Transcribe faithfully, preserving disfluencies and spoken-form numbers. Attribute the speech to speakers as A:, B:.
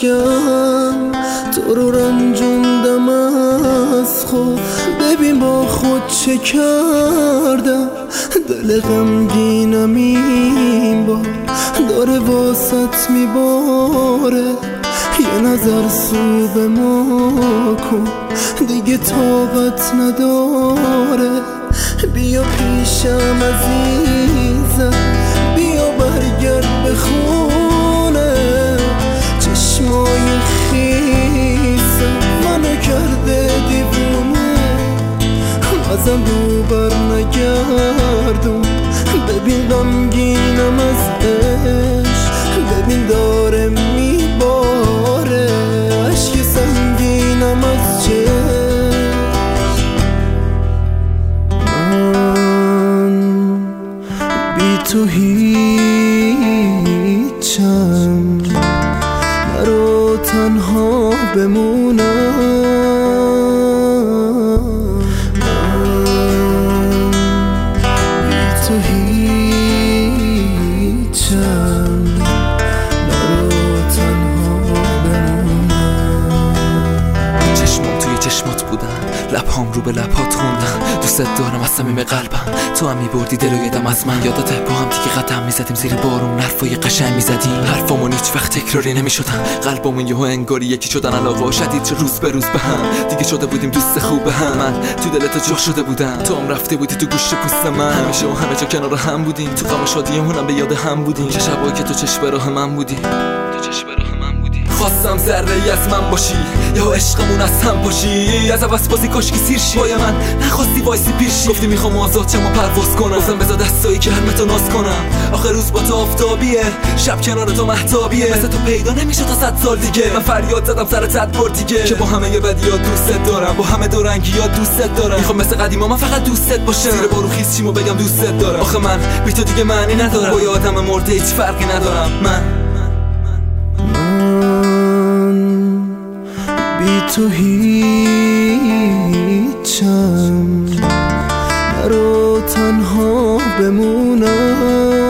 A: عشقم تو رو رنجوندم از خود. ببین با خود چه کردم، دل غمگینم این بار داره واسط میباره. یه نظر سو به ما کن دیگه طاقت نداره. بیا پیشم عزیزم، بیا برگرد به خونه. چشمای خیسم منو کرده دیوونه، ازم رو بر نگردون. ببین غمگینم از عشق، ببین داره میباره. عشق سنگینم از چشم، من بی تو هیچم، نرو تنها بمونم. تو هیچم، نرو تنها بمونم.
B: چشمام توی چشمات بودن، لبهام رو به لبهات خوندن. دوست دارم از صمیم قلبم، تو هم میبردی دل و یادم از من. یادته با هم دیگه قدم میزدیم زیر بارون، حرفای قشنگ میزدیم. حرفامون هیچ وقت تکراری نمیشدن، قلبمون یهو انگاری یکی شدن. علاقه شدید چه روز به روز به هم دیگه شده بودیم دوست خوب هم. من تو دلت جا شده بودم، تو هم رفته بودی تو گوشت پوست من. همیشه و همه جا کنار هم بودیم، تو غم و شادیمون هم به یاد هم بودیم. چه شبایی که تو چشم راه من بودی، تو چشم راه من بودی. خواستم ذره ای از من باشی، یا عشقمون از هم باشی. از عوض بازی کاشکی سیر شی، پای من نخواستی وایسی پیشی. گفتی میخوام آزاد شم و پرواز کنم، گفتم بذار دستایی که حرمتو ناز کنم. آخه روز با تو آفتابیه، شب کنار تو مهتابیه. مثل تو پیدا نمیشه تا صد سال دیگه. من فریاد زدم سر تدبر دیگه، که با همه یه بدیات دوستت دارم، با همه دورنگیات دوستت دارم. میخوام مثل قدیما من فقط دوستت باشم، زیر بارو خیس چیمو بگم دوستت دارم. آخه من بی تو دیگه معنی ندارم، با یه آدم مرده هیچ فرقی ندارم. من
A: بی تو هیچم، نرو تنها بمونم.